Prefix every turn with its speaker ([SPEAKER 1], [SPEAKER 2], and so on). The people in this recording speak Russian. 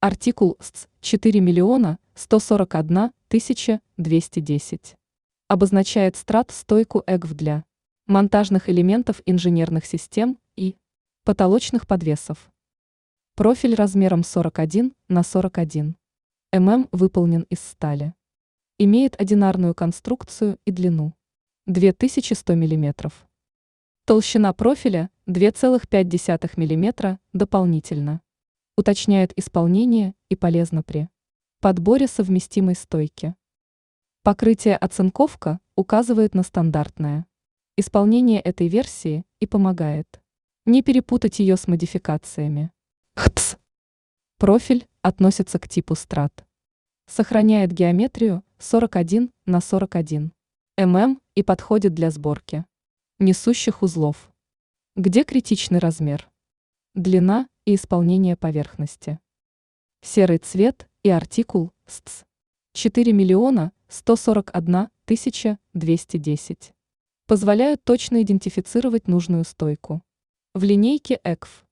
[SPEAKER 1] Артикул СЦ 4 миллиона 141 тысяча 210. Обозначает страт-стойку ЭГВ для монтажных элементов инженерных систем и потолочных подвесов. Профиль размером 41 на 41 мм выполнен из стали. Имеет одинарную конструкцию и длину 2100 мм. Толщина профиля 2,5 мм дополнительно. Уточняет исполнение и полезно при подборе совместимой стойки. Покрытие оцинковка указывает на стандартное исполнение этой версии и помогает не перепутать ее с модификациями. ХТС. Профиль относится к типу страт. Сохраняет геометрию 41 на 41 мм и подходит для сборки несущих узлов. Где критичный размер? Длина и исполнение поверхности. Серый цвет и артикул СЦ 4 миллиона 141 тысяча 210 позволяют точно идентифицировать нужную стойку. В линейке ЭКФ